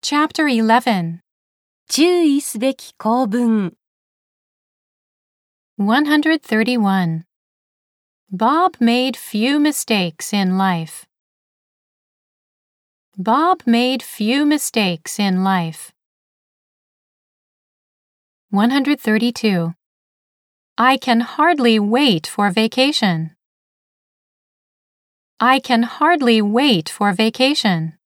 Chapter 11. 注意すべき構文。 131. Bob made few mistakes in life. Bob made few mistakes in life. 132. I can hardly wait for vacation. I can hardly wait for vacation.